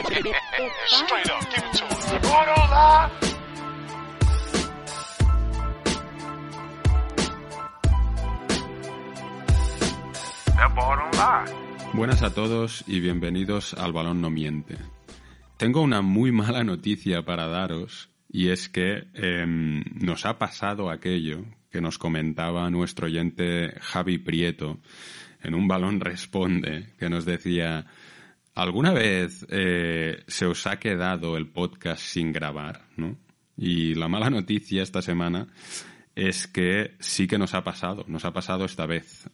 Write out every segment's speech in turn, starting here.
Straight up, give it to him. Bottle The bottom line. Buenas a todos y bienvenidos al Balón No Miente. Tengo una muy mala noticia para daros y es que nos ha pasado aquello que nos comentaba nuestro oyente Javi Prieto en un Balón Responde, que nos decía: ¿alguna vez se os ha quedado el podcast sin grabar, ¿no? Y la mala noticia esta semana es que sí que nos ha pasado esta vez.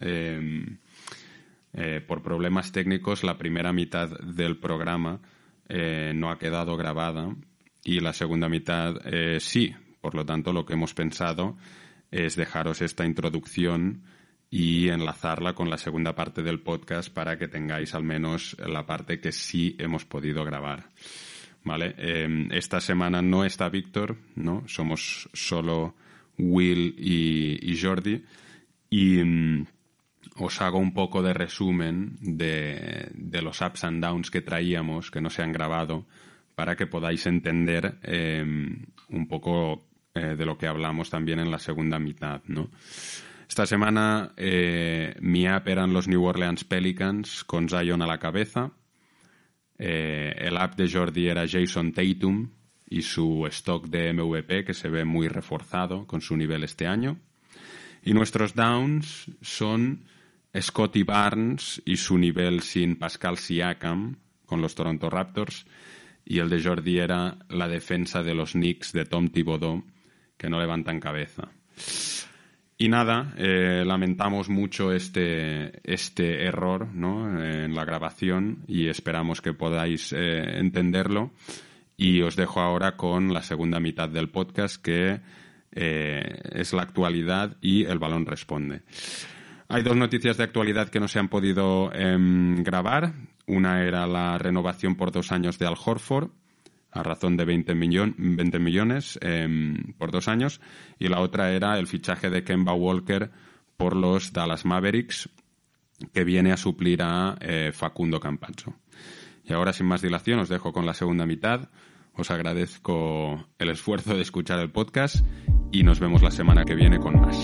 Por problemas técnicos, la primera mitad del programa no ha quedado grabada y la segunda mitad sí. Por lo tanto, lo que hemos pensado es dejaros esta introducción y enlazarla con la segunda parte del podcast para que tengáis al menos la parte que sí hemos podido grabar. ¿Vale? Esta semana no está Víctor, ¿no? Somos solo Will y Jordi. Y os hago un poco de resumen de los ups and downs que traíamos, que no se han grabado, para que podáis entender un poco de lo que hablamos también en la segunda mitad, ¿no? Esta semana mi app eran los New Orleans Pelicans con Zion a la cabeza. El app de Jordi era Jason Tatum y su stock de MVP, que se ve muy reforzado con su nivel este año. Y nuestros downs son Scottie Barnes y su nivel sin Pascal Siakam con los Toronto Raptors. Y el de Jordi era la defensa de los Knicks de Tom Thibodeau, que no levantan cabeza. Y nada, lamentamos mucho este error, ¿no? En la grabación y esperamos que podáis entenderlo. Y os dejo ahora con la segunda mitad del podcast, que es la actualidad y el Balón Responde. Hay dos noticias de actualidad que no se han podido grabar. Una era la renovación por 2 años de Al Horford, a razón de 20 millones por 2 años. Y la otra era el fichaje de Kemba Walker por los Dallas Mavericks, que viene a suplir a Facundo Campazzo. Y ahora, sin más dilación, os dejo con la segunda mitad. Os agradezco el esfuerzo de escuchar el podcast y nos vemos la semana que viene con más.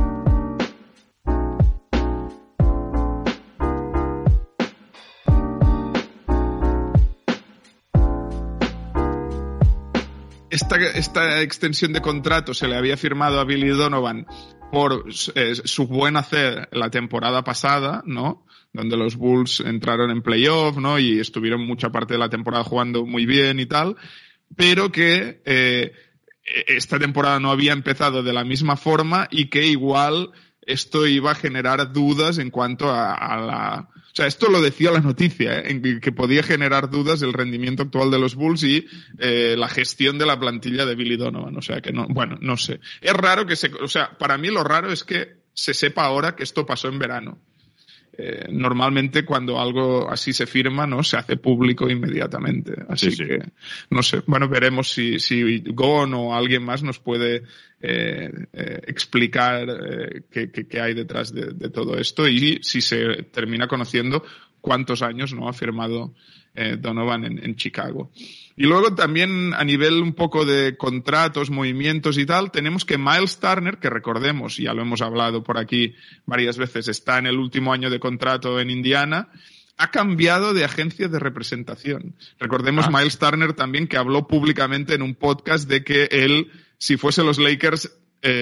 Esta extensión de contrato se le había firmado a Billy Donovan por su buen hacer la temporada pasada, ¿no? Donde los Bulls entraron en playoff, ¿no? Y estuvieron mucha parte de la temporada jugando muy bien y tal, pero que esta temporada no había empezado de la misma forma y que igual esto iba a generar dudas en cuanto a la... O sea, esto lo decía la noticia, en que podía generar dudas el rendimiento actual de los Bulls y la gestión de la plantilla de Billy Donovan. O sea, que no, bueno, no sé. Es raro que o sea, para mí lo raro es que se sepa ahora que esto pasó en verano. Normalmente cuando algo así se firma, ¿no? Se hace público inmediatamente. Así sí. Que, no sé. Bueno, veremos si Gon o alguien más nos puede explicar qué hay detrás de todo esto y si se termina conociendo cuántos años, ¿no? Ha firmado Donovan en Chicago. Y luego también a nivel un poco de contratos, movimientos y tal, tenemos que Miles Turner, que recordemos, ya lo hemos hablado por aquí varias veces, está en el último año de contrato en Indiana, ha cambiado de agencia de representación. Recordemos Miles Turner también, que habló públicamente en un podcast de que él, si fuese los Lakers,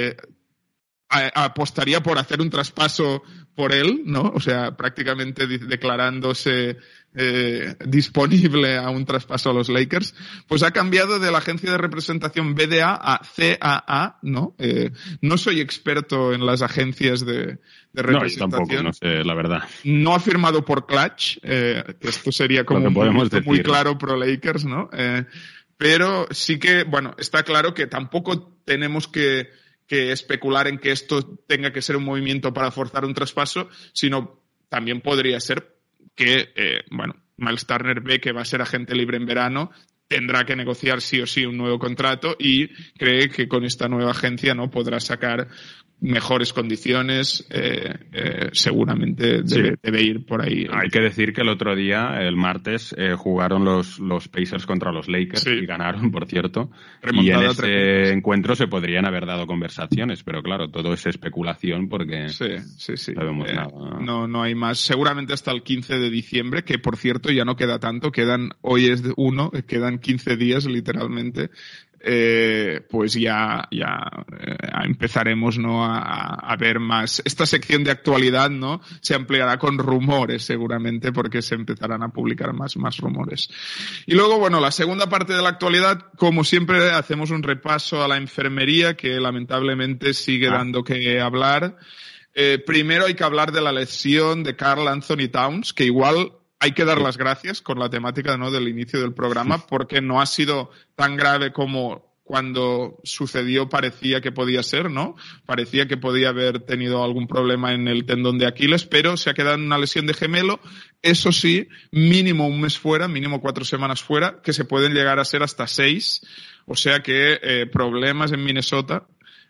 apostaría por hacer un traspaso por él, ¿no? O sea, prácticamente declarándose disponible a un traspaso a los Lakers, pues ha cambiado de la agencia de representación BDA a CAA, ¿no? No soy experto en las agencias de representación. No, yo tampoco, no sé, la verdad. No ha firmado por Clutch, esto sería como muy claro pro Lakers, ¿no? Pero sí que, bueno, está claro que tampoco tenemos que especular en que esto tenga que ser un movimiento para forzar un traspaso, sino también podría ser que, Miles Turner ve que va a ser agente libre en verano, tendrá que negociar sí o sí un nuevo contrato y cree que con esta nueva agencia no podrá sacar mejores condiciones, seguramente debe ir por ahí. Hay que decir que el otro día, el martes, jugaron los Pacers contra los Lakers y ganaron, por cierto. Remontada, y en ese encuentro se podrían haber dado conversaciones, pero claro, todo es especulación porque no sabemos nada. No hay más. Seguramente hasta el 15 de diciembre, que por cierto ya no queda tanto, hoy es 1, quedan 15 días literalmente. Pues ya empezaremos, ¿no?, a ver más. Esta sección de actualidad, ¿no?, se ampliará con rumores seguramente, porque se empezarán a publicar más rumores. Y luego, bueno, la segunda parte de la actualidad, como siempre, hacemos un repaso a la enfermería, que lamentablemente sigue dando que hablar. Primero hay que hablar de la lesión de Karl Anthony Towns, que igual hay que dar las gracias con la temática, ¿no?, del inicio del programa, porque no ha sido tan grave como cuando sucedió parecía que podía ser, ¿no? Parecía que podía haber tenido algún problema en el tendón de Aquiles, pero se ha quedado en una lesión de gemelo. Eso sí, mínimo un mes fuera, mínimo 4 semanas fuera, que se pueden llegar a ser hasta 6. O sea que problemas en Minnesota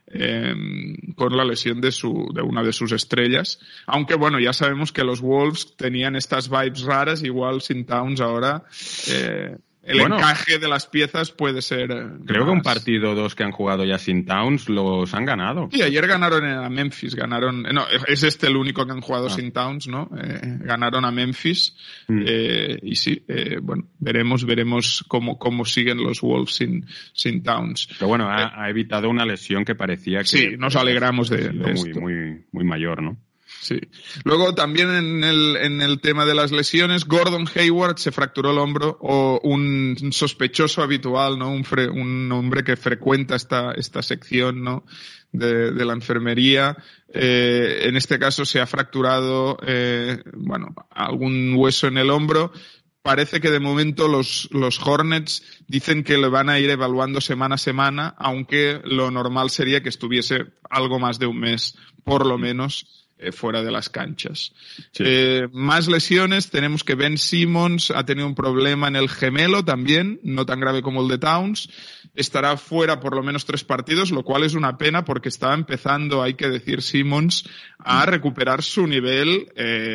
con la lesión de una de sus estrellas. Aunque bueno, ya sabemos que los Wolves tenían estas vibes raras, igual sin Towns ahora encaje de las piezas puede ser creo que un partido o 2 que han jugado ya sin Towns los han ganado. Sí, ayer ganaron a Memphis, es el único que han jugado sin Towns, ¿no? Ganaron a Memphis y sí, bueno, veremos cómo siguen los Wolves sin Towns. Pero bueno, ha evitado una lesión que parecía que... Sí, nos alegramos de esto. Muy mayor, ¿no? Sí. Luego también en el tema de las lesiones, Gordon Hayward se fracturó el hombro, o un sospechoso habitual, ¿no? Un hombre que frecuenta esta sección, ¿no?, de la enfermería. En este caso se ha fracturado, algún hueso en el hombro. Parece que de momento los Hornets dicen que le van a ir evaluando semana a semana, aunque lo normal sería que estuviese algo más de un mes, por lo menos, fuera de las canchas. Sí. Más lesiones, tenemos que Ben Simmons ha tenido un problema en el gemelo también, no tan grave como el de Towns. Estará fuera por lo menos 3 partidos, lo cual es una pena porque estaba empezando, hay que decir, Simmons a recuperar su nivel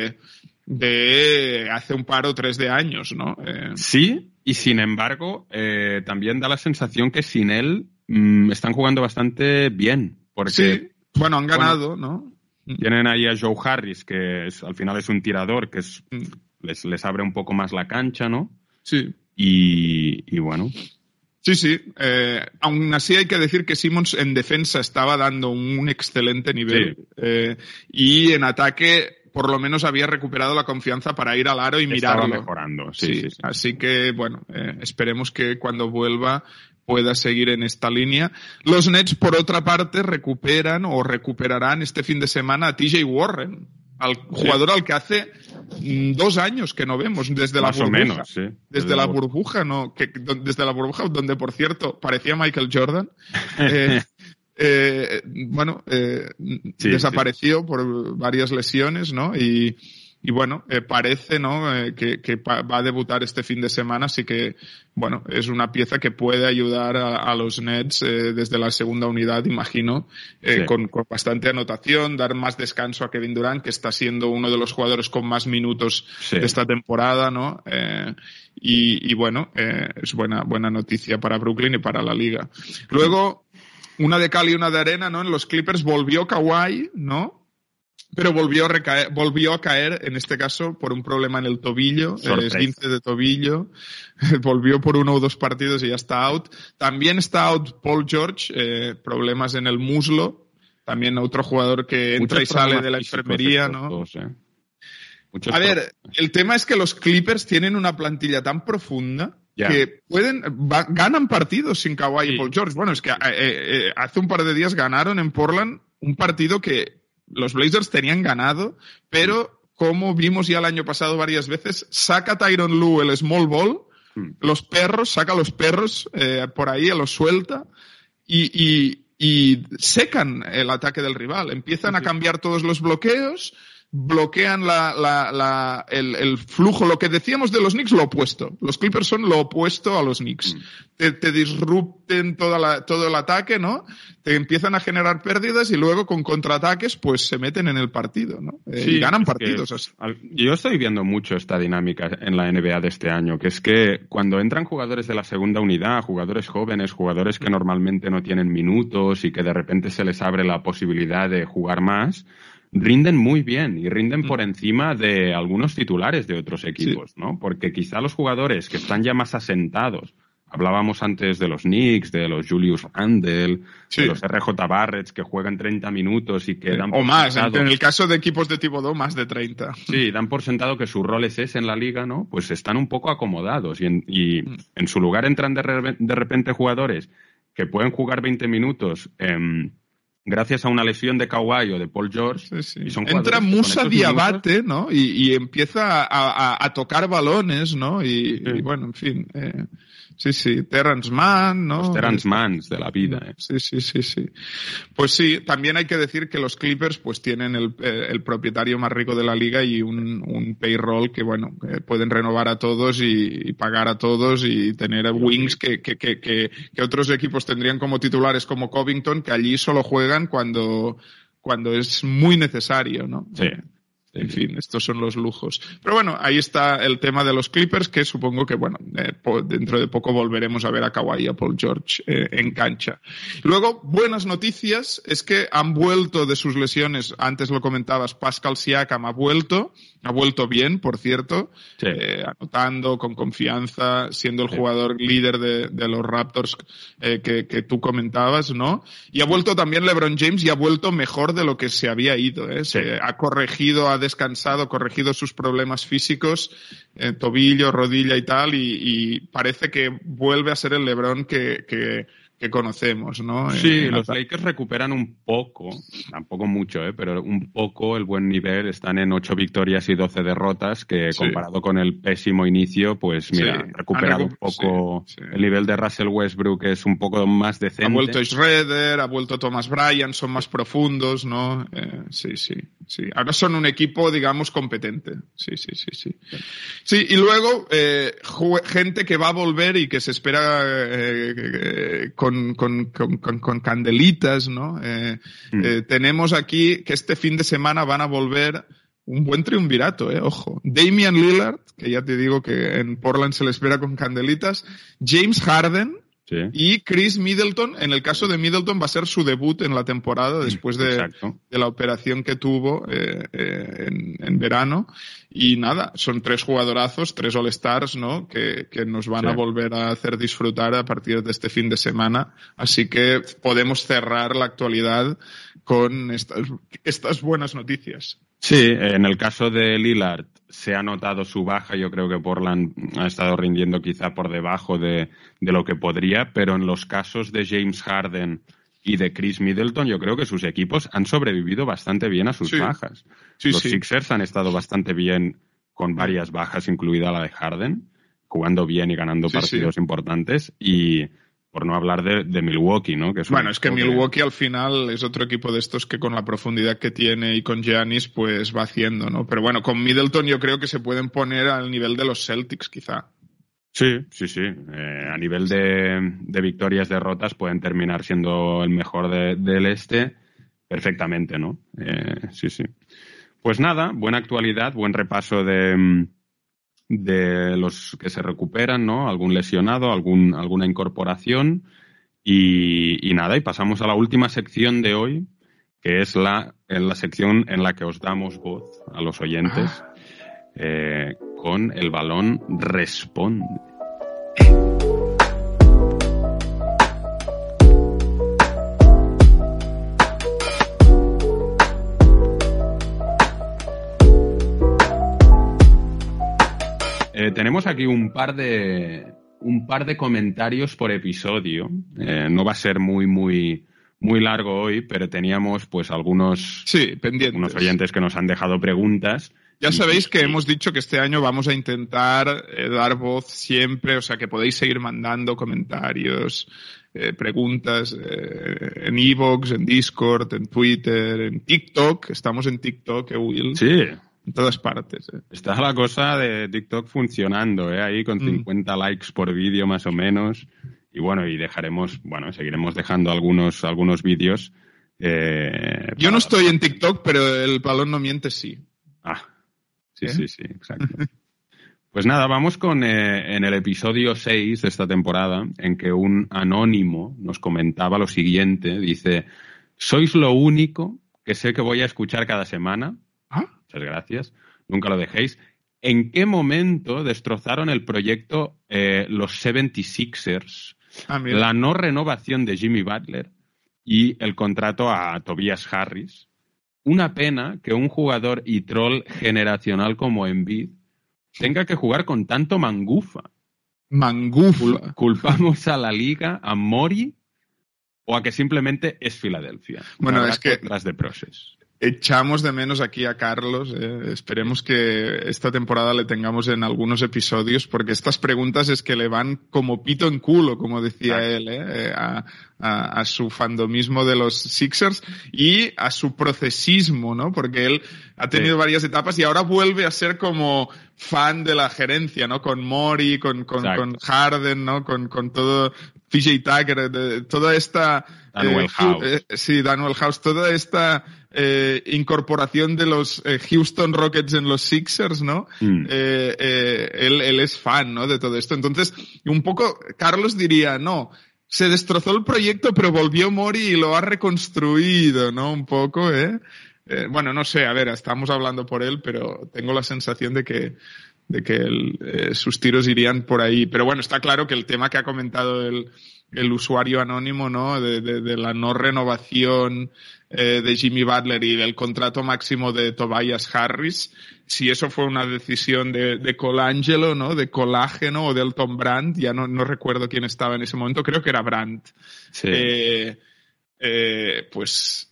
de hace un par o 3 de años, ¿no? Sí, y sin embargo, también da la sensación que sin él están jugando bastante bien. Porque, sí, bueno, han ganado, ¿no? Tienen ahí a Joe Harris, que al final es un tirador, que les abre un poco más la cancha, ¿no? Sí. Y bueno. Sí. Aún así hay que decir que Simmons en defensa estaba dando un excelente nivel. Sí. Y en ataque por lo menos había recuperado la confianza para ir al aro y mirarlo. Estaba mejorando, sí. Así que, bueno, esperemos que cuando vuelva pueda seguir en esta línea. Los Nets, por otra parte, recuperarán este fin de semana a TJ Warren, al jugador al que hace 2 años que no vemos, desde la burbuja. Más o menos, sí. Desde la burbuja, ¿no? Desde la burbuja, donde, por cierto, parecía Michael Jordan. Desapareció por varias lesiones, ¿no? Y bueno, parece, ¿no?, que va a debutar este fin de semana, así que, bueno, es una pieza que puede ayudar a los Nets desde la segunda unidad, imagino, con bastante anotación, dar más descanso a Kevin Durant, que está siendo uno de los jugadores con más minutos de esta temporada, ¿no? Y bueno, es buena noticia para Brooklyn y para la liga. Luego, una de cal y una de arena, ¿no? En los Clippers volvió Kawhi, ¿no? Pero volvió a caer, en este caso, por un problema en el tobillo, esguince de tobillo. Volvió por 1 o 2 partidos y ya está out. También está out Paul George, problemas en el muslo. También otro jugador que entra y sale de la enfermería, ¿no? A ver, el tema es que los Clippers tienen una plantilla tan profunda que ganan partidos sin Kawhi y Paul George. Bueno, es que hace un par de días ganaron en Portland un partido que los Blazers tenían ganado, pero como vimos ya el año pasado varias veces, saca Tyronn Lue el small ball, saca los perros por ahí, los suelta y secan el ataque del rival. Empiezan a cambiar todos los bloqueos, bloquean el flujo. Lo que decíamos de los Knicks, lo opuesto. Los Clippers son lo opuesto a los Knicks. Te disrupten todo el ataque, ¿no? Te empiezan a generar pérdidas y luego con contraataques pues se meten en el partido, ¿no? Y ganan partidos así. Yo estoy viendo mucho esta dinámica en la NBA de este año, que es que cuando entran jugadores de la segunda unidad, jugadores jóvenes, jugadores que normalmente no tienen minutos y que de repente se les abre la posibilidad de jugar más, rinden muy bien y rinden por encima de algunos titulares de otros equipos, ¿no? Porque quizá los jugadores que están ya más asentados, hablábamos antes de los Knicks, de los Julius Randle, de los RJ Barretts que juegan 30 minutos y que dan por o más, sentado, en el caso de equipos de Thibodeau, más de 30. Sí, dan por sentado que su rol es ese en la liga, ¿no? Pues están un poco acomodados y en su lugar entran de repente jugadores que pueden jugar 20 minutos gracias a una lesión de Kawhi o de Paul George. Sí. Y son entra Musa Diabate, ¿no? Y empieza a tocar balones, ¿no? Y bueno, en fin. Sí. Terrence Mann, ¿no? Los Terrence Manns de la vida. Sí. Pues sí, también hay que decir que los Clippers pues tienen el propietario más rico de la liga y un payroll que, bueno, pueden renovar a todos y pagar a todos y tener wings que otros equipos tendrían como titulares como Covington, que allí solo juegan cuando es muy necesario, ¿no? Sí. En fin, estos son los lujos. Pero bueno, ahí está el tema de los Clippers, que supongo que, bueno, dentro de poco volveremos a ver a Kawhi y a Paul George en cancha. Luego, buenas noticias, es que han vuelto de sus lesiones, antes lo comentabas, Pascal Siakam ha vuelto bien, por cierto, anotando con confianza, siendo el jugador líder de los Raptors que tú comentabas, ¿no? Y ha vuelto también LeBron James y ha vuelto mejor de lo que se había ido, ¿eh? Se ha corregido, ha descansado, corregido sus problemas físicos, tobillo, rodilla y tal, y parece que vuelve a ser el LeBron que conocemos, ¿no? Sí, los Lakers recuperan un poco, tampoco mucho, pero un poco el buen nivel. Están en 8 victorias y 12 derrotas, que comparado con el pésimo inicio, pues mira, han recuperado un poco el nivel de Russell Westbrook, que es un poco más decente. Ha vuelto Schroeder, ha vuelto Thomas Bryant, son más profundos, ¿no? Sí. Ahora son un equipo, digamos, competente. Sí. Sí, y luego, gente que va a volver y que se espera con candelitas, ¿no? Tenemos aquí que este fin de semana van a volver un buen triunvirato, ojo. Damian Lillard, que ya te digo que en Portland se le espera con candelitas, James Harden y Chris Middleton. En el caso de Middleton va a ser su debut en la temporada después de la operación que tuvo en verano. Y nada, son 3 jugadorazos, 3 All-Stars, ¿no? Que nos van a volver a hacer disfrutar a partir de este fin de semana. Así que podemos cerrar la actualidad con estas buenas noticias. Sí, en el caso de Lillard se ha notado su baja. Yo creo que Portland ha estado rindiendo quizá por debajo de lo que podría, pero en los casos de James Harden y de Chris Middleton, yo creo que sus equipos han sobrevivido bastante bien a sus bajas. Los Sixers han estado bastante bien con varias bajas, incluida la de Harden, jugando bien y ganando partidos importantes, y por no hablar de Milwaukee, ¿no? Que es que Milwaukee al final es otro equipo de estos que con la profundidad que tiene y con Giannis pues va haciendo, ¿no? Pero bueno, con Middleton yo creo que se pueden poner al nivel de los Celtics quizá. Sí. A nivel de victorias, derrotas, pueden terminar siendo el mejor del este perfectamente, ¿no? Sí. Pues nada, buena actualidad, buen repaso de los que se recuperan, ¿no? Algún lesionado, alguna incorporación y nada, y pasamos a la última sección de hoy, que es la sección en la que os damos voz a los oyentes con el balón Responde. Tenemos aquí un par de comentarios por episodio. No va a ser muy muy largo hoy, pero teníamos pues algunos pendientes. Oyentes que nos han dejado preguntas. Ya sabéis que hemos dicho que este año vamos a intentar dar voz siempre, o sea que podéis seguir mandando comentarios, preguntas en iVoox, en Discord, en Twitter, en TikTok. Estamos en TikTok, Will. Sí. En todas partes. Está la cosa de TikTok funcionando, ahí con 50 likes por vídeo más o menos. Y bueno, seguiremos dejando algunos vídeos. Yo no estoy en TikTok, pero el balón no miente, sí. Sí, exacto. Pues nada, vamos con en el episodio 6 de esta temporada, en que un anónimo nos comentaba lo siguiente. Dice, sois lo único que sé que voy a escuchar cada semana. Muchas gracias. Nunca lo dejéis. ¿En qué momento destrozaron el proyecto los 76ers? La no renovación de Jimmy Butler y el contrato a Tobias Harris. Una pena que un jugador y troll generacional como Embiid tenga que jugar con tanto mangufa. ¿Culpamos a la liga, a Mori o a que simplemente es Filadelfia? Bueno, es que tras de Process. Echamos de menos aquí a Carlos. Esperemos que esta temporada le tengamos en algunos episodios, porque estas preguntas es que le van como pito en culo, como decía él, a su fandomismo de los Sixers y a su procesismo, ¿no? Porque él ha tenido varias etapas y ahora vuelve a ser como fan de la gerencia, ¿no? Con Mori, con Harden, ¿no? Con todo PJ Tucker, toda esta... Daniel House. Daniel House, toda esta incorporación de los Houston Rockets en los Sixers, ¿no? Él es fan, ¿no? De todo esto. Entonces, un poco, Carlos diría, no, se destrozó el proyecto, pero volvió Mori y lo ha reconstruido, ¿no? Un poco, bueno, no sé, a ver, estamos hablando por él, pero tengo la sensación de que sus tiros irían por ahí. Pero bueno, está claro que el tema que ha comentado el usuario anónimo, ¿no? De la no renovación de Jimmy Butler y del contrato máximo de Tobias Harris, si eso fue una decisión de Colangelo, ¿no? De Colágeno o de Elton Brand, ya no recuerdo quién estaba en ese momento, creo que era Brand. Sí. Pues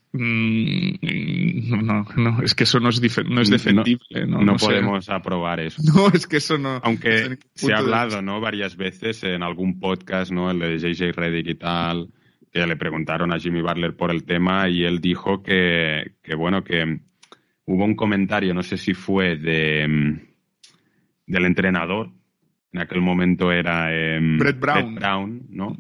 no, es que eso no es defendible. No podemos aprobar eso. No, es que eso no. Aunque se ha hablado, ¿no? Varias veces en algún podcast, ¿no? El de JJ Redick y tal, que le preguntaron a Jimmy Butler por el tema y él dijo que hubo un comentario, no sé si fue del entrenador, en aquel momento era Brett Brown, ¿no?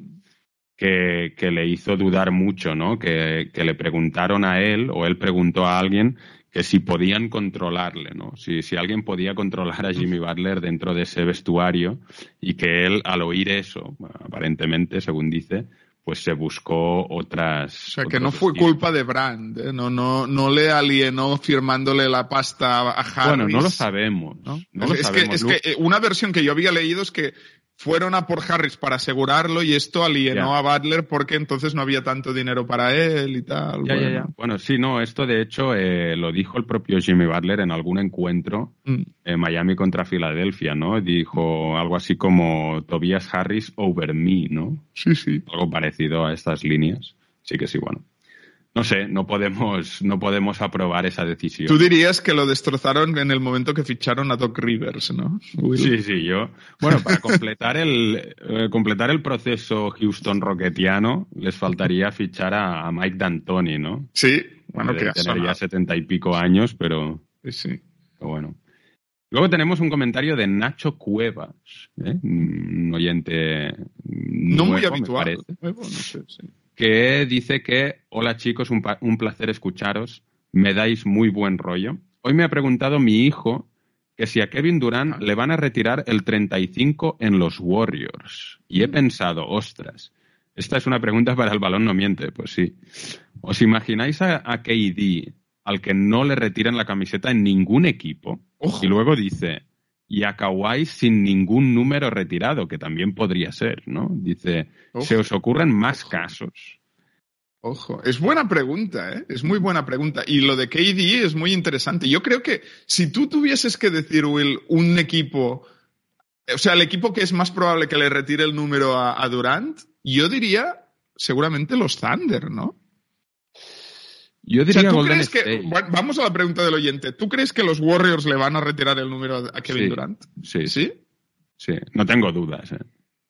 Que le hizo dudar mucho, ¿no? Que le preguntaron a él, o él preguntó a alguien que si podían controlarle, ¿no? Si alguien podía controlar a Jimmy Butler dentro de ese vestuario, y que él, al oír eso, aparentemente, según dice, pues se buscó otras... O sea, que no fue culpa de Brand, ¿eh? No le alienó firmándole la pasta a Harris. Bueno, no lo sabemos. Es que una versión que yo había leído es que fueron a por Harris para asegurarlo y esto alienó a Butler porque entonces no había tanto dinero para él y tal. Bueno, sí, no, esto de hecho lo dijo el propio Jimmy Butler en algún encuentro en Miami contra Filadelfia, ¿no? Dijo algo así como Tobias Harris over me, ¿no? Sí. Algo parecido a estas líneas. Sí que sí, bueno. No sé, no podemos aprobar esa decisión. Tú dirías que lo destrozaron en el momento que ficharon a Doc Rivers, ¿no? Sí, yo. Bueno, para completar el proceso Houston Rocketiano, les faltaría fichar a Mike D'Antoni, ¿no? Sí, bueno, que tener ya 70 y pico años, pero... Sí. Pero bueno. Luego tenemos un comentario de Nacho Cuevas, un oyente no muy habitual. Nuevo, no sé, sí. Que dice que, hola chicos, un placer escucharos, me dais muy buen rollo. Hoy me ha preguntado mi hijo que si a Kevin Durant le van a retirar el 35 en los Warriors. Y he pensado, ostras, esta es una pregunta para el balón no miente. Pues sí. ¿Os imagináis a KD al que no le retiran la camiseta en ningún equipo? Ojo. Y luego dice... Y a Kawhi sin ningún número retirado, que también podría ser, ¿no? Dice, ¿se os ocurren más casos? Ojo, es buena pregunta, ¿eh? Es muy buena pregunta. Y lo de KD es muy interesante. Yo creo que si tú tuvieses que decir, Will, un equipo, o sea, el equipo que es más probable que le retire el número a Durant, yo diría seguramente los Thunder, ¿no? Yo O sea, diría ¿tú Golden crees que... State. Bueno, vamos a la pregunta del oyente. ¿Tú crees que los Warriors le van a retirar el número a Kevin Sí. Durant? Sí, ¿Sí? sí. No tengo dudas, ¿eh?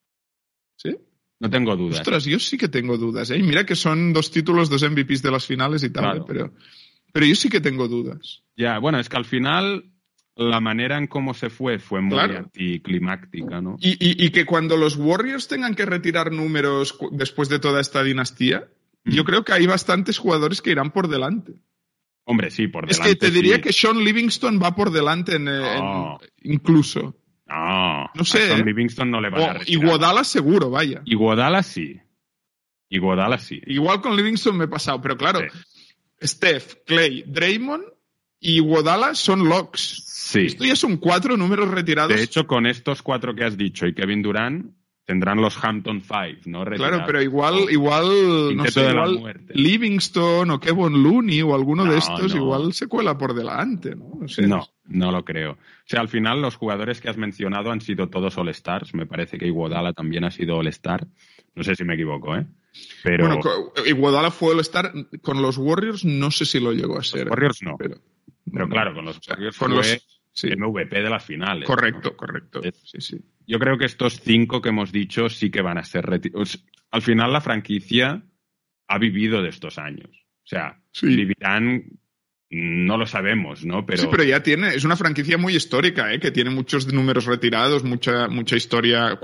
¿Sí? No tengo dudas. Ostras, yo sí que tengo dudas, ¿eh? Y mira que son 2 títulos, 2 MVPs de las finales y tal, Claro. pero yo sí que tengo dudas. Ya, bueno, es que al final la manera en cómo se fue muy Claro. anticlimáctica, ¿no? Y que cuando los Warriors tengan que retirar números después de toda esta dinastía, yo creo que hay bastantes jugadores que irán por delante. Hombre, sí, por Es delante. que te diría sí. que Sean Livingston va por delante No. incluso. No sé, a Sean ¿eh? Livingston no le van a O retirar. Iguodala seguro, vaya. Iguodala sí. Iguodala sí. Igual con Livingston me he pasado, pero claro, Sí. Steph, Clay, Draymond y Iguodala son locks. Sí. Esto ya son 4 números retirados. De hecho, con estos 4 que has dicho y Kevin Durant, tendrán los Hampton Five, ¿no? Retirados. Claro, pero igual, no Quinteto sé, de la igual muerte. Livingston o Kevin Looney o alguno de No, estos no. igual se cuela por delante, ¿no? No sé. No lo creo. O sea, al final los jugadores que has mencionado han sido todos All-Stars. Me parece que Iguodala también ha sido All-Star. No sé si me equivoco, ¿eh? Pero Bueno, Iguodala fue el estar con los Warriors, no sé si lo llegó a ser. Warriors no. Pero claro, con los Warriors con fue los- sí. MVP de las finales. Correcto, ¿no? correcto. Es- Sí, sí. Yo creo que estos 5 que hemos dicho sí que van a ser retirados. Al final la franquicia ha vivido de estos años. O sea, Sí. vivirán, no lo sabemos, ¿no? Sí, pero ya es una franquicia muy histórica, que tiene muchos números retirados, mucha historia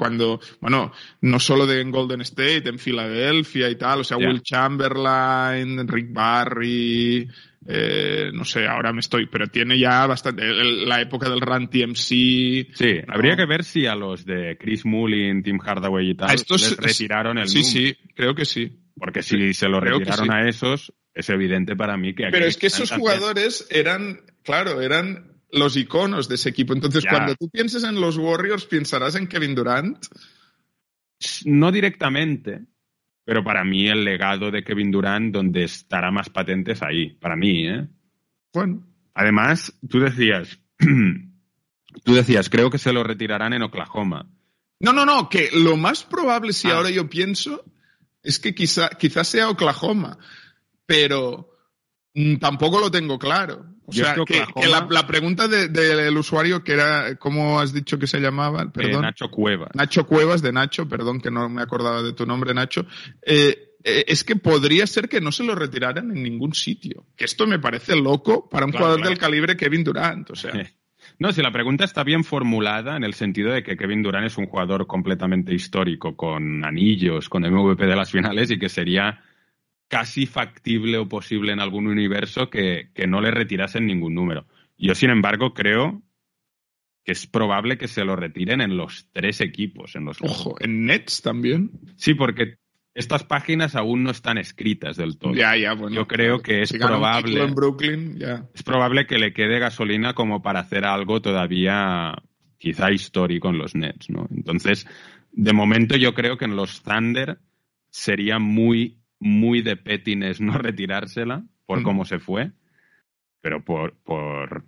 no solo en Golden State, en Filadelfia y tal, o sea, Ya. Will Chamberlain, Rick Barry, no sé, ahora pero tiene ya bastante, la época del Run TMC. Sí, ¿no? habría que ver si a los de Chris Mullin, Tim Hardaway y tal A estos les retiraron el Sí, número. sí, creo que sí. Porque si se lo creo que retiraron sí. a esos, es evidente para mí que aquí... Pero es que esos están jugadores eran los iconos de ese equipo. Entonces, Ya. cuando tú pienses en los Warriors, pensarás en Kevin Durant. No directamente, pero para mí el legado de Kevin Durant donde estará más patente es ahí, para mí, ¿eh? Bueno, Además, tú decías, creo que se lo retirarán en Oklahoma. no, que lo más probable, si Ah. ahora yo pienso, es que quizás sea Oklahoma, pero tampoco lo tengo claro. O Yo sea, es que que Oklahoma- la pregunta del usuario, que era, ¿cómo has dicho que se llamaba? Perdón. Nacho Cuevas. Nacho Cuevas, de Nacho, perdón que no me acordaba de tu nombre, Nacho, es que podría ser que no se lo retiraran en ningún sitio. Que esto me parece loco para un Claro, jugador claro. del calibre Kevin Durant, o sea. No, si la pregunta está bien formulada en el sentido de que Kevin Durant es un jugador completamente histórico, con anillos, con MVP de las finales y que sería casi factible o posible en algún universo que no le retirasen ningún número. Yo, sin embargo, creo que es probable que se lo retiren en los 3 equipos. Ojo, en Nets también. Sí, porque estas páginas aún no están escritas del todo. Ya, bueno. Yo creo que es si gana un probable. título en Brooklyn, ya. Es probable que le quede gasolina como para hacer algo todavía quizá histórico en los Nets, ¿no? Entonces, de momento yo creo que en los Thunder sería muy, muy de pettiness no retirársela por cómo se fue, pero por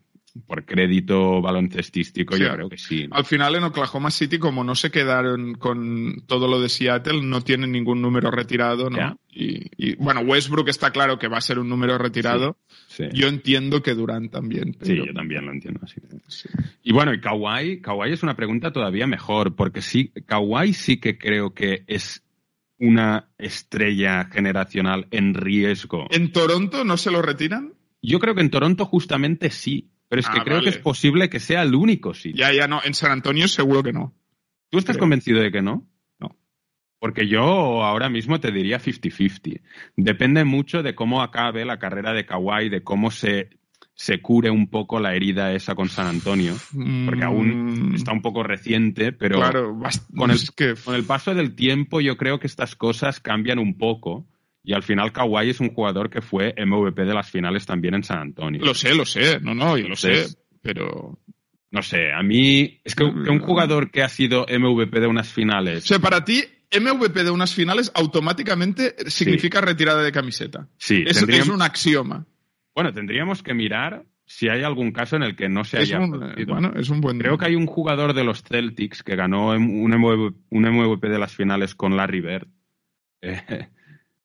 crédito baloncestístico Sí, yo creo que sí. Al final en Oklahoma City, como no se quedaron con todo lo de Seattle, no tienen ningún número retirado, ¿no? Ya. Y bueno, Westbrook está claro que va a ser un número retirado. Sí. Yo entiendo que Durant también. Sí, pero- yo también lo entiendo así. Sí. Y bueno, y Kawhi es una pregunta todavía mejor, porque sí, Kawhi sí que creo que es una estrella generacional en riesgo. ¿En Toronto no se lo retiran? Yo creo que en Toronto justamente sí, pero es que creo vale. que es posible que sea el único sitio. Ya, no. En San Antonio seguro que no. ¿Tú estás creo. convencido de que no? No. Porque yo ahora mismo te diría 50-50. Depende mucho de cómo acabe la carrera de Kawhi, de cómo se cure un poco la herida esa con San Antonio, porque aún está un poco reciente, pero Claro, con el, es que... con el paso del tiempo yo creo que estas cosas cambian un poco y al final Kawhi es un jugador que fue MVP de las finales también en San Antonio. Lo sé. Yo lo sé, Entonces, pero... No sé, a mí es que un jugador que ha sido MVP de unas O finales... sea, para ti, MVP de unas finales automáticamente significa retirada de camiseta. Sí, Es un axioma. Bueno, tendríamos que mirar si hay algún caso en el que no se haya producido. Es un buen... Creo que hay un jugador de los Celtics que ganó un MVP de las finales con Larry Bird.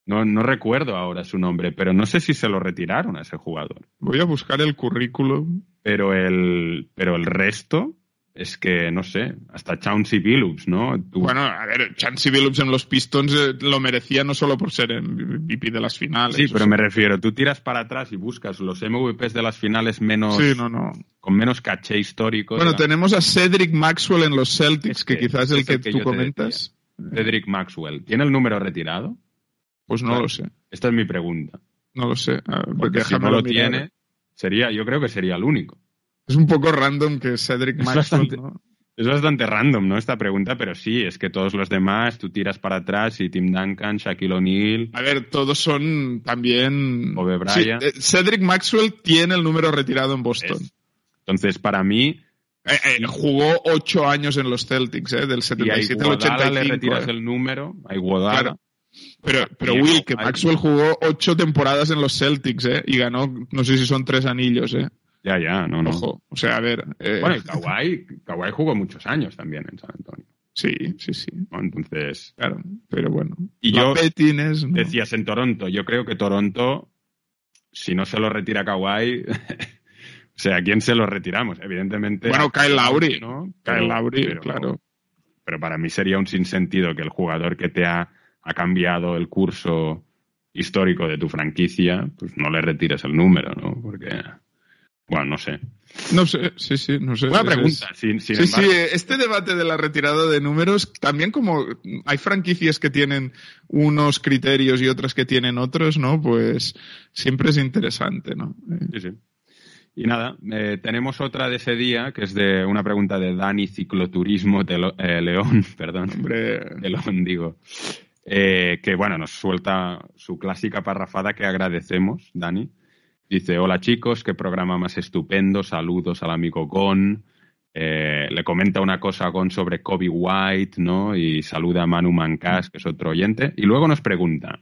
No recuerdo ahora su nombre, pero no sé si se lo retiraron a ese jugador. Voy a buscar el currículum. Pero el resto es que, no sé, hasta Chauncey Billups, ¿no? Bueno, a ver, Chauncey Billups en los Pistons lo merecía no solo por ser MVP de las finales. Sí, pero me refiero, tú tiras para atrás y buscas los MVPs de las finales menos... Sí, no. Con menos caché histórico. Bueno, tenemos a Cedric Maxwell en los Celtics, que quizás es el que tú comentas. Cedric Maxwell. ¿Tiene el número retirado? Pues no lo sé. Esta es mi pregunta. No lo sé. Porque si no lo tiene, yo creo que sería el único. Es un poco random que Cedric Maxwell, ¿no? Es bastante random, ¿no? Esta pregunta, pero sí, es que todos los demás, tú tiras para atrás y Tim Duncan, Shaquille O'Neal... A ver, todos son también... Kobe Bryant. Sí, Cedric Maxwell tiene el número retirado en Boston. Entonces, para mí... jugó 8 años en los Celtics, del 77 al 85. Le retiras el número, a Iguodala. Claro. Pero Will, que Maxwell jugó 8 temporadas en los Celtics, y ganó, no sé si son 3 anillos, Ya, no. Ojo, o sea, a ver... Bueno, y Kawhi jugó muchos años también en San Antonio. Sí. ¿No? Entonces... Claro, pero bueno. Y yo Petines, ¿no? Decías en Toronto, yo creo que Toronto, si no se lo retira Kawhi... O sea, ¿a quién se lo retiramos? Evidentemente... Bueno, Kyle Lowry, ¿no? Kyle Lowry, claro. Pero para mí sería un sinsentido que el jugador que te ha cambiado el curso histórico de tu franquicia, pues no le retires el número, ¿no? Porque... Bueno, no sé. No sé, sí, no sé. Buena pregunta. Sin sí, embargo... este debate de la retirada de números, también como hay franquicias que tienen unos criterios y otras que tienen otros, ¿no? Pues siempre es interesante, ¿no? Sí. Y nada, tenemos otra de ese día, que es de una pregunta de Dani Cicloturismo de León, perdón. Hombre. De León, digo. Que, bueno, nos suelta su clásica parrafada que agradecemos, Dani. Dice, hola chicos, qué programa más estupendo, saludos al amigo Gon. Le comenta una cosa a Gon sobre Kobe White, ¿no? Y saluda a Manu Mancas, que es otro oyente. Y luego nos pregunta,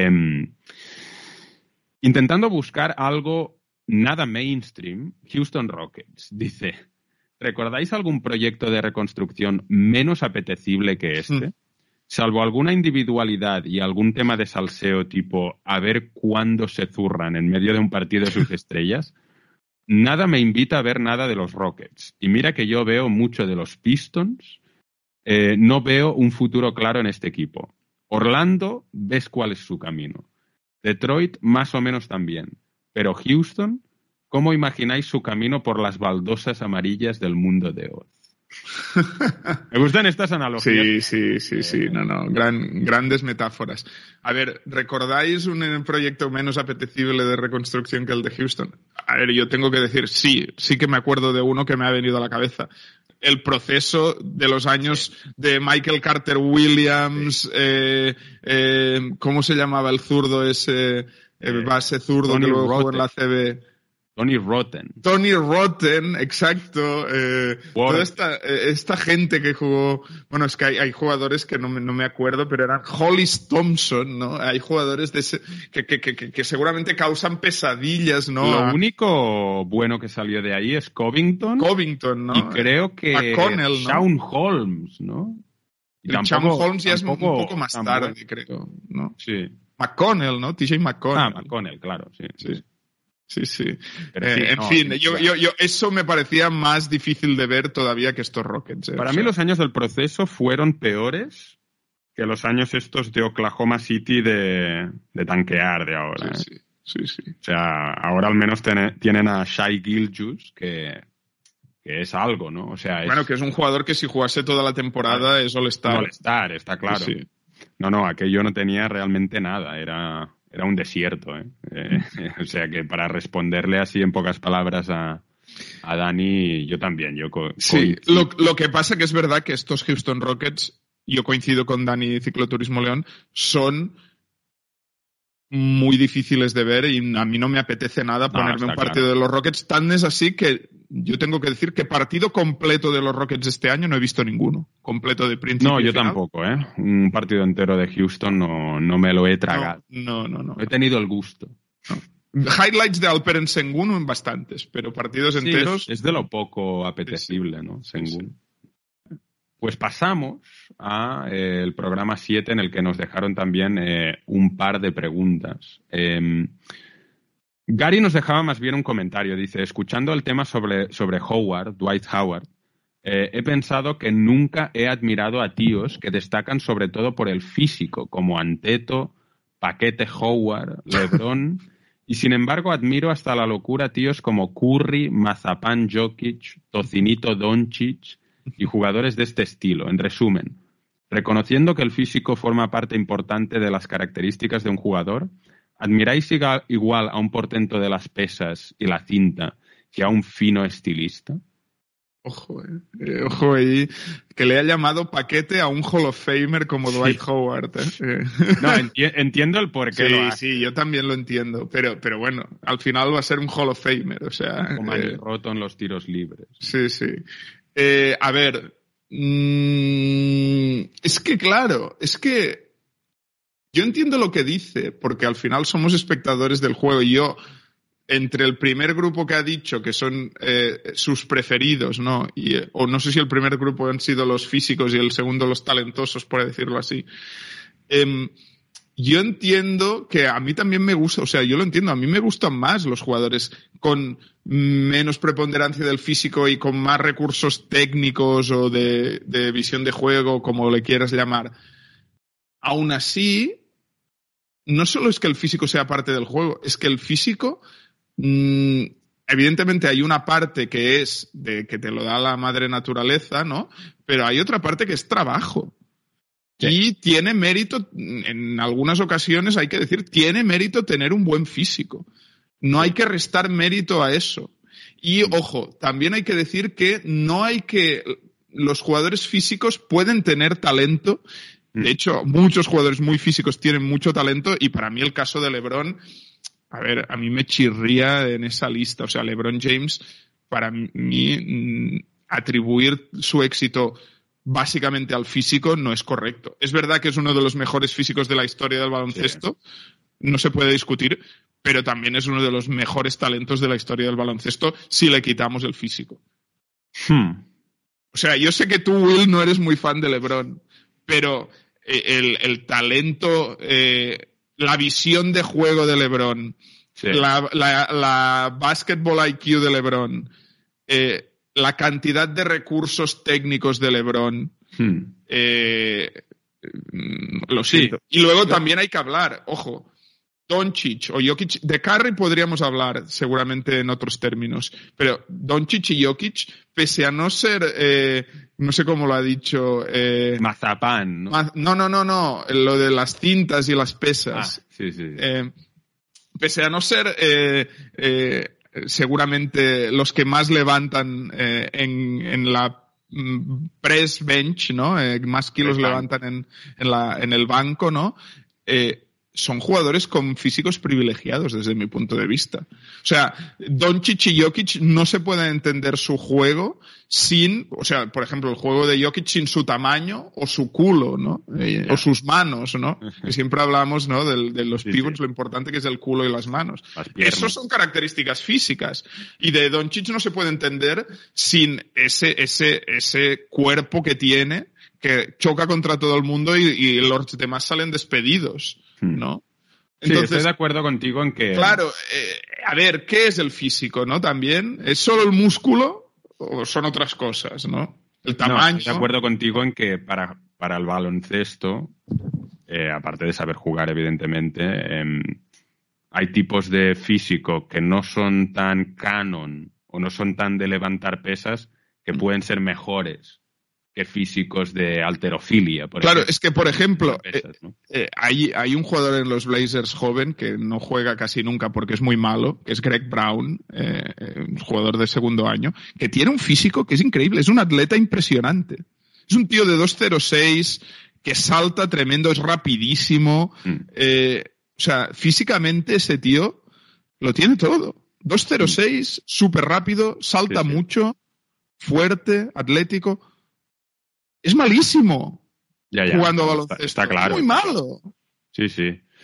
intentando buscar algo nada mainstream, Houston Rockets, dice, ¿recordáis algún proyecto de reconstrucción menos apetecible que este? Salvo alguna individualidad y algún tema de salseo tipo a ver cuándo se zurran en medio de un partido de sus estrellas, nada me invita a ver nada de los Rockets. Y mira que yo veo mucho de los Pistons, no veo un futuro claro en este equipo. Orlando, ves cuál es su camino. Detroit, más o menos también. Pero Houston, ¿cómo imagináis su camino por las baldosas amarillas del mundo de Oz? Me gustan estas analogías. Sí. No. Grandes metáforas. A ver, ¿recordáis un proyecto menos apetecible de reconstrucción que el de Houston? A ver, yo tengo que decir, sí que me acuerdo de uno que me ha venido a la cabeza. El proceso de los años de Michael Carter Williams, ¿cómo se llamaba el zurdo ese base zurdo Tony que luego jugó Rotten. en la CB? Tony Rotten, exacto. Toda esta gente que jugó... Bueno, es que hay jugadores que no me acuerdo, pero eran Hollis Thompson, ¿no? Hay jugadores de ese, que seguramente causan pesadillas, ¿no? Lo único bueno que salió de ahí es Covington, ¿no? Y creo que McConnell, ¿no? Shawn Holmes, ¿no? Shawn Holmes ya es un poco más tarde, creo, ¿no? Sí. McConnell, ¿no? TJ McConnell. McConnell, claro, sí. Sí. Pero yo eso me parecía más difícil de ver todavía que estos Rockets. Para mí los años del proceso fueron peores que los años estos de Oklahoma City de tanquear de ahora. Sí. O sea, ahora al menos tienen a Shai Gilgeous, que es algo, ¿no? O sea, que es un jugador que si jugase toda la temporada es All-Star. All-Star, está claro. Sí. No, aquello no tenía realmente nada, era un desierto, o sea que para responderle así en pocas palabras a Dani, yo también. Sí, lo que pasa que es verdad que estos Houston Rockets, yo coincido con Dani Cicloturismo León, son muy difíciles de ver y a mí no me apetece nada ponerme un partido de los Rockets. Tan es así que yo tengo que decir que partido completo de los Rockets este año no he visto ninguno. Completo de principio. No, yo tampoco, Un partido entero de Houston no me lo he tragado. No. He tenido el gusto. No. Highlights de Alperen Sengun en bastantes, pero partidos enteros... Es de lo poco apetecible, ¿no? Sengun. Sí. Pues pasamos a el programa 7, en el que nos dejaron también un par de preguntas. Gary nos dejaba más bien un comentario. Dice, escuchando el tema sobre Howard, Dwight Howard, he pensado que nunca he admirado a tíos que destacan sobre todo por el físico, como Anteto, Paquete Howard, LeBron, y sin embargo admiro hasta la locura tíos como Curry, Mazapán Jokic, Tocinito Doncic y jugadores de este estilo. En resumen, reconociendo que el físico forma parte importante de las características de un jugador, ¿admiráis igual a un portento de las pesas y la cinta que a un fino estilista? Ojo ahí, que le ha llamado paquete a un Hall of Famer como Dwight Howard. No, entiendo el porqué lo hace. Sí, yo también lo entiendo, pero bueno, al final va a ser un Hall of Famer, o sea... Como roto en los tiros libres. Sí. A ver, es que claro, yo entiendo lo que dice, porque al final somos espectadores del juego y yo... Entre el primer grupo que ha dicho que son sus preferidos, ¿no? O no sé si el primer grupo han sido los físicos y el segundo los talentosos, por decirlo así. Yo entiendo que a mí también me gusta, o sea, yo lo entiendo, a mí me gustan más los jugadores con menos preponderancia del físico y con más recursos técnicos o de visión de juego, como le quieras llamar. Aún así, no solo es que el físico sea parte del juego, es que el físico... evidentemente hay una parte que es de que te lo da la madre naturaleza, ¿no? Pero hay otra parte que es trabajo. Sí. Y tiene mérito, en algunas ocasiones hay que decir, tiene mérito tener un buen físico. No hay que restar mérito a eso. Y ojo, también hay que decir que los jugadores físicos pueden tener talento. De hecho, muchos jugadores muy físicos tienen mucho talento y para mí el caso de LeBron, a ver, a mí me chirría en esa lista. O sea, LeBron James, para mí, atribuir su éxito básicamente al físico no es correcto. Es verdad que es uno de los mejores físicos de la historia del baloncesto, no se puede discutir, pero también es uno de los mejores talentos de la historia del baloncesto si le quitamos el físico. O sea, yo sé que tú, Will, no eres muy fan de LeBron, pero el talento... la visión de juego de LeBron, la basketball IQ de LeBron, la cantidad de recursos técnicos de LeBron, lo siento. Y luego también hay que hablar, ojo, Doncic o Jokic, de Curry podríamos hablar seguramente en otros términos, pero Doncic y Jokic, pese a no ser, no sé cómo lo ha dicho... Mazapán, ¿no? No, lo de las cintas y las pesas. Sí. Pese a no ser seguramente los que más levantan en la press bench, ¿no? Más kilos levantan en el banco, ¿no? Son jugadores con físicos privilegiados desde mi punto de vista. O sea, Doncic y Jokic no se puede entender su juego sin, o sea, por ejemplo, el juego de Jokic sin su tamaño o su culo, ¿no? O sus manos, ¿no? Que siempre hablamos, ¿no? De los pivots, lo importante que es el culo y las manos. Esos son características físicas. Y de Doncic no se puede entender sin ese cuerpo que tiene, que choca contra todo el mundo y los demás salen despedidos, ¿no? Entonces, estoy de acuerdo contigo en que... Claro, a ver, ¿qué es el físico, no? También, ¿es solo el músculo o son otras cosas, no? El tamaño... No, estoy de acuerdo contigo en que para el baloncesto, aparte de saber jugar, evidentemente, hay tipos de físico que no son tan canon o no son tan de levantar pesas que pueden ser mejores que físicos de halterofilia. Claro, es que, por ejemplo, pesas, ¿no? Hay un jugador en los Blazers joven que no juega casi nunca porque es muy malo, que es Greg Brown, un jugador de segundo año, que tiene un físico que es increíble, es un atleta impresionante. Es un tío de 2'06", que salta tremendo, es rapidísimo. O sea, físicamente ese tío lo tiene todo. 2'06", súper rápido, salta mucho, fuerte, atlético... Es malísimo jugando a baloncesto. Está claro. Es muy malo. Sí.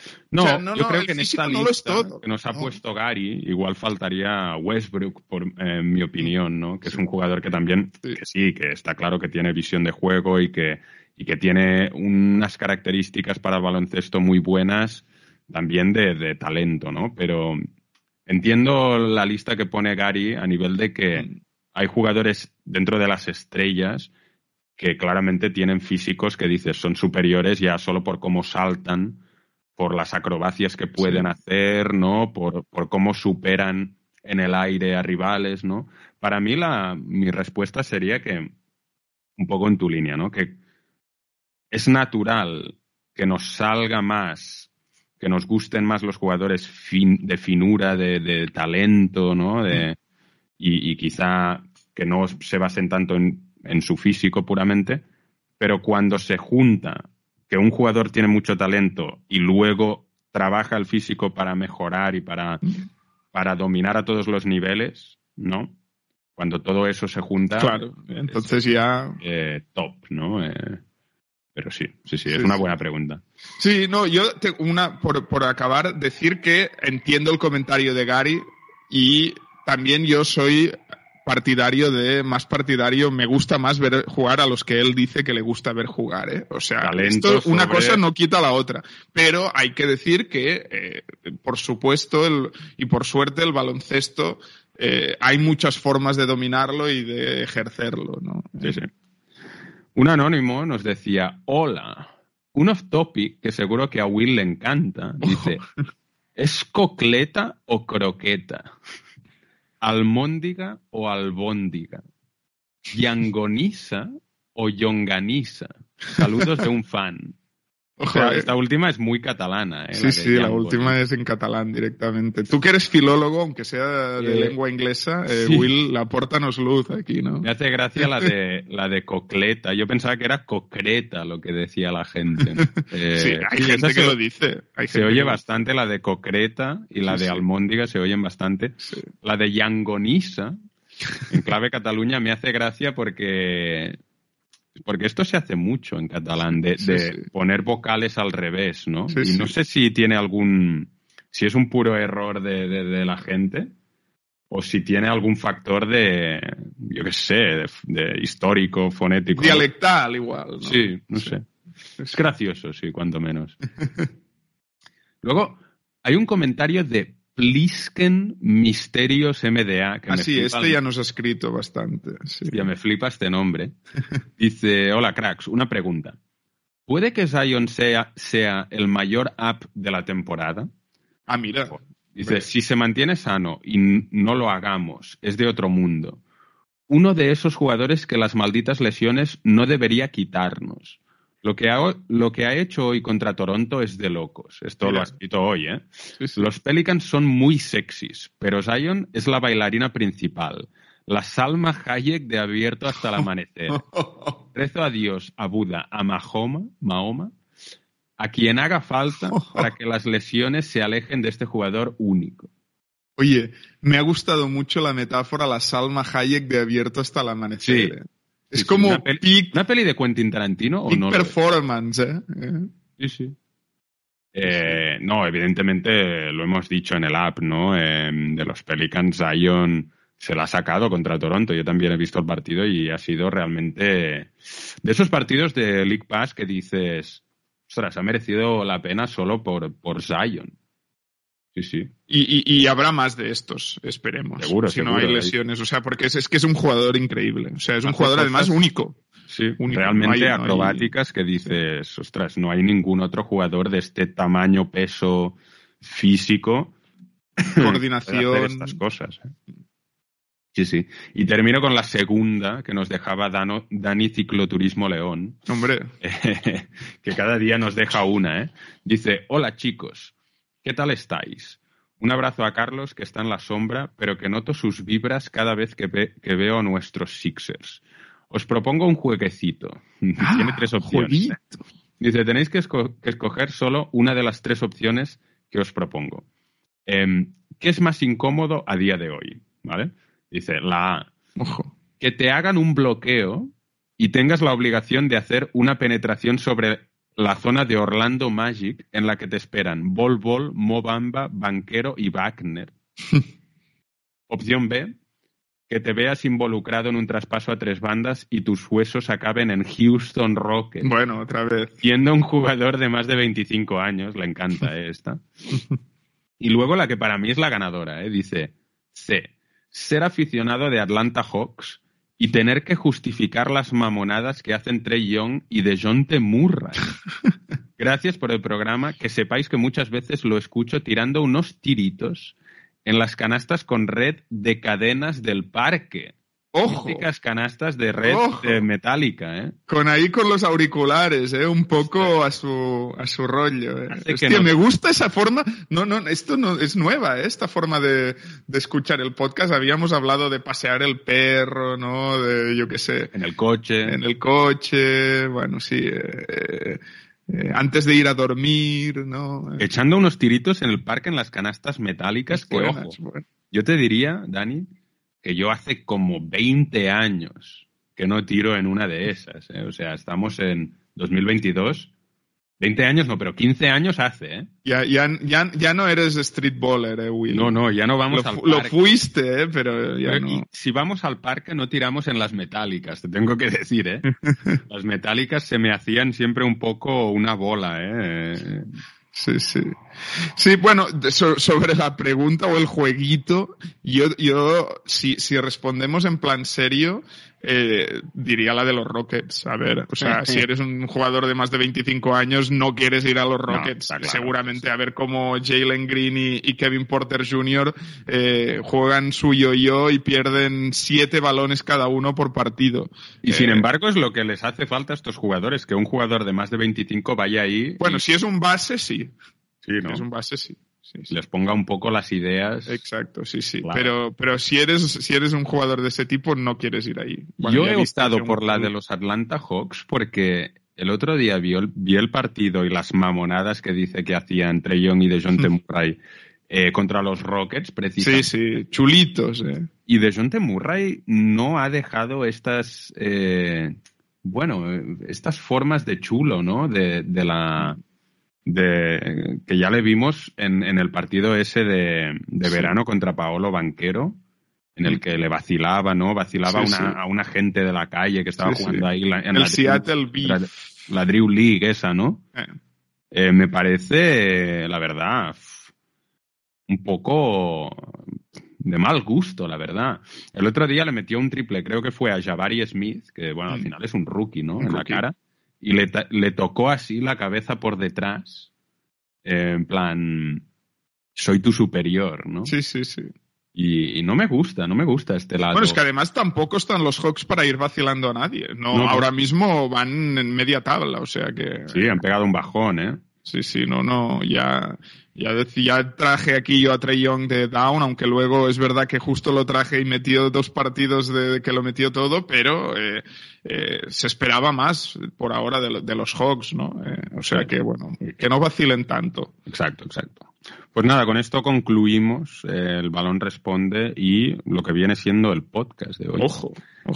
No, O sea, no, yo no, creo el que en físico esta no lo es lista todo. que nos ha No. puesto Gary, igual faltaría Westbrook, en mi opinión, ¿no? Que es un jugador que también, que está claro que tiene visión de juego y que tiene unas características para el baloncesto muy buenas, también de talento, ¿no? Pero entiendo la lista que pone Gary a nivel de que hay jugadores dentro de las estrellas que claramente tienen físicos que dices son superiores ya solo por cómo saltan, por las acrobacias que pueden hacer, ¿no? Por cómo superan en el aire a rivales, ¿no? Para mí mi respuesta sería que, un poco en tu línea, ¿no? Que es natural que nos salga más, que nos gusten más los jugadores de finura, de talento, ¿no? Y quizá que no se basen tanto en su físico puramente, pero cuando se junta que un jugador tiene mucho talento y luego trabaja el físico para mejorar y para dominar a todos los niveles, ¿no? Cuando todo eso se junta... Claro, entonces ya... top, ¿no? Pero sí, es una buena pregunta. Sí, no, yo por acabar, decir que entiendo el comentario de Gary y también yo soy más partidario, me gusta más ver jugar a los que él dice que le gusta ver jugar, ¿eh? O sea, una cosa no quita la otra. Pero hay que decir que, por supuesto, y por suerte, el baloncesto, hay muchas formas de dominarlo y de ejercerlo, ¿no? Sí. Un anónimo nos decía, hola, un off-topic que seguro que a Will le encanta, dice, ¿es cocleta o croqueta? ¿Almóndiga o albóndiga? ¿Yangonisa o yonganisa? Saludos de un fan. O sea, esta última es muy catalana. Sí, la última es en catalán directamente. Tú que eres filólogo, aunque sea de lengua inglesa, Will, apórtanos luz aquí, ¿no? Me hace gracia la de cocleta. Yo pensaba que era concreta lo que decía la gente. Sí, hay gente que lo dice. Se oye bastante la de concreta y la de almóndiga se oyen bastante. Sí. La de yangonisa, en clave Cataluña, me hace gracia porque esto se hace mucho en catalán, de poner vocales al revés, ¿no? Y no sé si tiene si es un puro error de la gente o si tiene algún factor yo qué sé, de histórico, fonético. Dialectal igual, ¿no? Sí, no sé. Es gracioso, sí, cuanto menos. Luego, hay un comentario de Plisken Misterios MDA. Que ya nos ha escrito bastante. Sí. Ya me flipa este nombre. Dice, hola cracks, una pregunta. ¿Puede que Zion sea el mayor up de la temporada? Ah, mira. Dice, si se mantiene sano y no lo hagamos, es de otro mundo. Uno de esos jugadores que las malditas lesiones no debería quitarnos. Lo que ha hecho hoy contra Toronto es de locos. Esto lo ha escrito hoy, ¿eh? Sí. Los Pelicans son muy sexys, pero Zion es la bailarina principal. La Salma Hayek de abierto hasta el amanecer. Rezo a Dios, a Buda, a Mahoma, a quien haga falta para que las lesiones se alejen de este jugador único. Oye, me ha gustado mucho la metáfora, la Salma Hayek de abierto hasta el amanecer. Sí. Es como ¿Una peli de Quentin Tarantino o no? Performance, Sí. No, evidentemente lo hemos dicho en el app, ¿no? De los Pelicans, Zion se la ha sacado contra Toronto. Yo también he visto el partido y ha sido realmente de esos partidos de League Pass que dices, ostras, ha merecido la pena solo por Zion. Sí. Y habrá más de estos, esperemos. Seguro, si no hay lesiones. O sea, porque es que es un jugador increíble. O sea, es un jugador además único. Sí, único. Realmente acrobáticas que dices, ostras, no hay ningún otro jugador de este tamaño, peso, físico. Coordinación. Hacer estas cosas. Sí. Y termino con la segunda que nos dejaba Dani Cicloturismo León. Hombre. Que cada día nos deja una, ¿eh? Dice, hola chicos. ¿Qué tal estáis? Un abrazo a Carlos, que está en la sombra, pero que noto sus vibras cada vez que veo a nuestros Sixers. Os propongo un jueguecito. Tiene 3 opciones. Dice, tenéis que escoger solo una de las 3 opciones que os propongo. ¿Qué es más incómodo a día de hoy? ¿Vale? Dice, la A. Ojo. Que te hagan un bloqueo y tengas la obligación de hacer una penetración sobre la zona de Orlando Magic, en la que te esperan Bol Bol, Mo Bamba, Banquero y Wagner. Opción B, que te veas involucrado en un traspaso a 3 bandas y tus huesos acaben en Houston Rockets. Bueno, otra vez. Siendo un jugador de más de 25 años, le encanta esta. Y luego la que para mí es la ganadora, dice C, ser aficionado de Atlanta Hawks y tener que justificar las mamonadas que hacen Trae Young y DeJounte Murray. Gracias por el programa, que sepáis que muchas veces lo escucho tirando unos tiritos en las canastas con red de cadenas del parque. ¡Ojo! Típicas canastas de red metálica, Con los auriculares, un poco a su rollo, Hostia, no... me gusta esa forma. No, esto no es nueva, esta forma de escuchar el podcast. Habíamos hablado de pasear el perro, ¿no? De, yo qué sé. En el coche. Bueno, sí. Antes de ir a dormir, ¿no? Echando unos tiritos en el parque en las canastas metálicas, Bueno. Yo te diría, Dani, que yo hace como 20 años que no tiro en una de esas, O sea, estamos en 2022. 20 años no, pero 15 años hace, Ya no eres streetballer, Will. No, ya no vamos al parque. Lo fuiste, pero ya no. Y si vamos al parque no tiramos en las metálicas, te tengo que decir, Las metálicas se me hacían siempre un poco una bola, Sí. Sí, bueno, sobre la pregunta o el jueguito, yo si respondemos en plan serio, diría la de los Rockets. A ver, o sea, si eres un jugador de más de 25 años, no quieres ir a los Rockets. No, claro, seguramente a ver cómo Jalen Green y Kevin Porter Jr. Juegan su yo-yo y pierden 7 balones cada uno por partido. Y sin embargo es lo que les hace falta a estos jugadores, que un jugador de más de 25 vaya ahí. Bueno, si es un base, sí. Sí, ¿no? Si es un base, sí. Sí. Les ponga un poco las ideas. Exacto, sí. Claro. Pero si eres un jugador de ese tipo, no quieres ir ahí. Bueno, yo he optado por la de los Atlanta Hawks porque el otro día vi el partido y las mamonadas que dice que hacían Trae Young y DeJounte Murray contra los Rockets, precisamente. Sí, chulitos. Y DeJounte Murray no ha dejado estas formas de chulo, ¿no? Que ya le vimos en el partido ese de verano contra Paolo Banquero, en el que le vacilaba, ¿no? A una gente de la calle que estaba jugando ahí en el Seattle Beef. La Drew League esa, ¿no? Me parece, la verdad, un poco de mal gusto, la verdad. El otro día le metió un triple, creo que fue a Jabari Smith, que bueno, al final es un rookie, ¿no? En la cara. Y le tocó así la cabeza por detrás, en plan, soy tu superior, ¿no? Sí. Y no me gusta este lado. Bueno, es que además tampoco están los Hawks para ir vacilando a nadie. No, ahora mismo van en media tabla, o sea que... Sí, han pegado un bajón, Sí, ya traje aquí yo a Trae Young de down, aunque luego es verdad que justo lo traje y metió 2 partidos de que lo metió todo, pero se esperaba más por ahora de los Hawks, ¿no? O sea que, bueno, que no vacilen tanto. Exacto. Pues nada, con esto concluimos el Balón Responde y lo que viene siendo el podcast de hoy. Ojo.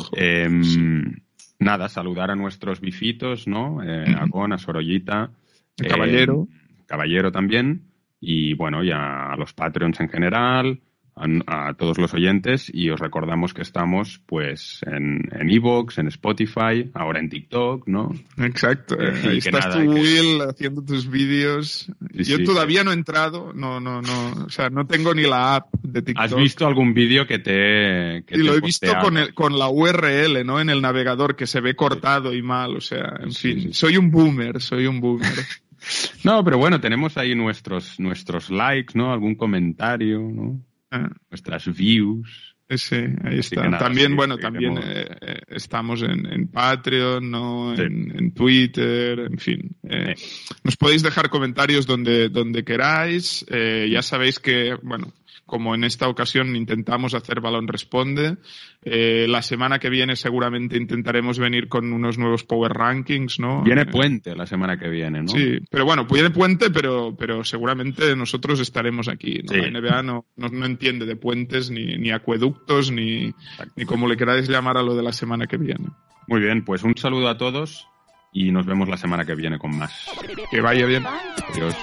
Nada, saludar a nuestros bifitos, ¿no? A Gon, a Sorollita. Caballero también. Y bueno, ya a los Patreons en general, a todos los oyentes, y os recordamos que estamos pues en iVoox, en Spotify, ahora en TikTok, ¿no? Exacto. Ahí estás tú, Will, haciendo tus vídeos. Yo todavía no he entrado, o sea, no tengo ni la app de TikTok. ¿Has visto algún vídeo que te y lo he visto con la URL, ¿no? En el navegador, que se ve cortado y mal, o sea, en fin. Soy un boomer. No, pero bueno, tenemos ahí nuestros likes, ¿no? Algún comentario, ¿no? Nuestras views. Sí, ahí está. Nada, también, también estamos en Patreon, ¿no? En Twitter, en fin. Nos podéis dejar comentarios donde queráis. Ya sabéis que, bueno, como en esta ocasión intentamos hacer Balón Responde, la semana que viene seguramente intentaremos venir con unos nuevos Power Rankings, ¿no? Viene Puente la semana que viene, ¿no? Sí, pero bueno, viene Puente, pero seguramente nosotros estaremos aquí, ¿no? Sí. La NBA no entiende de puentes, ni acueductos, ni como le queráis llamar a lo de la semana que viene. Muy bien, pues un saludo a todos y nos vemos la semana que viene con más. Que vaya bien. Adiós.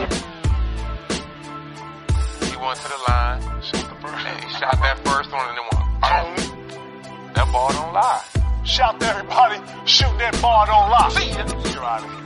He went to the line, he shot that first one and then went, boom. That ball don't lie. Shout to everybody, shoot that ball don't lie. See ya. You're out of here.